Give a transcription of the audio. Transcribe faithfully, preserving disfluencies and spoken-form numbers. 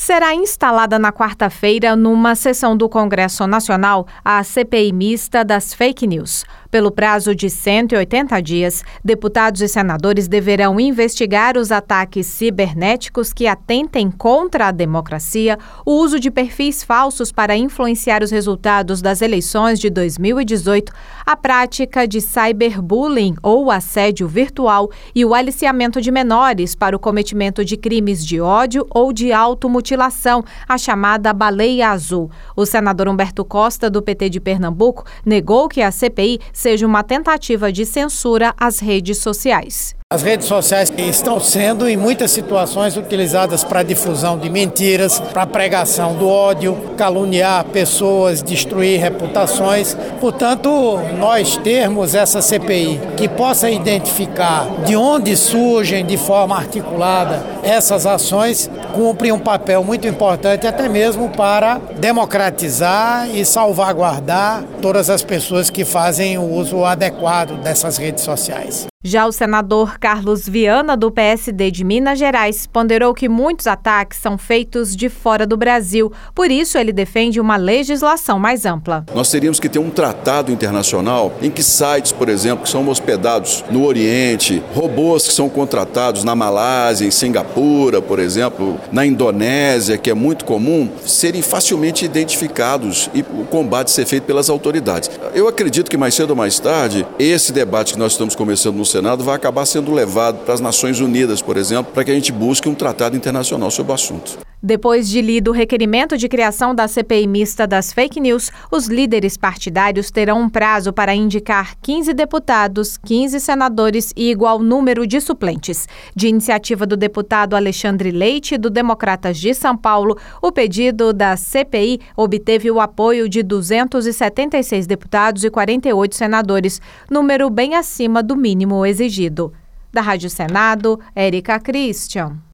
Será instalada na quarta-feira, numa sessão do Congresso Nacional, a C P I mista das fake news. Pelo prazo de cento e oitenta dias, deputados e senadores deverão investigar os ataques cibernéticos que atentem contra a democracia, o uso de perfis falsos para influenciar os resultados das eleições de dois mil e dezoito, a prática de cyberbullying ou assédio virtual e o aliciamento de menores para o cometimento de crimes de ódio ou de automutilação, a chamada baleia azul. O senador Humberto Costa, do P T de Pernambuco, negou que a C P I seja uma tentativa de censura às redes sociais. As redes sociais estão sendo, em muitas situações, utilizadas para a difusão de mentiras, para a pregação do ódio, caluniar pessoas, destruir reputações. Portanto, nós termos essa C P I que possa identificar de onde surgem de forma articulada essas ações, cumpre um papel muito importante até mesmo para democratizar e salvaguardar todas as pessoas que fazem o uso adequado dessas redes sociais. Já o senador Carlos Viana, do P S D de Minas Gerais, ponderou que muitos ataques são feitos de fora do Brasil. Por isso, ele defende uma legislação mais ampla. Nós teríamos que ter um tratado internacional em que sites, por exemplo, que são hospedados no Oriente, robôs que são contratados na Malásia, em Singapura, por exemplo, na Indonésia, que é muito comum, serem facilmente identificados e o combate ser feito pelas autoridades. Eu acredito que mais cedo ou mais tarde, esse debate que nós estamos começando no Senado vai acabar sendo levado para as Nações Unidas, por exemplo, para que a gente busque um tratado internacional sobre o assunto. Depois de lido o requerimento de criação da C P I mista das fake news, os líderes partidários terão um prazo para indicar quinze deputados, quinze senadores e igual número de suplentes. De iniciativa do deputado Alexandre Leite, do Democratas de São Paulo, o pedido da C P I obteve o apoio de duzentos e setenta e seis deputados e quarenta e oito senadores, número bem acima do mínimo exigido. Da Rádio Senado, Érica Christian.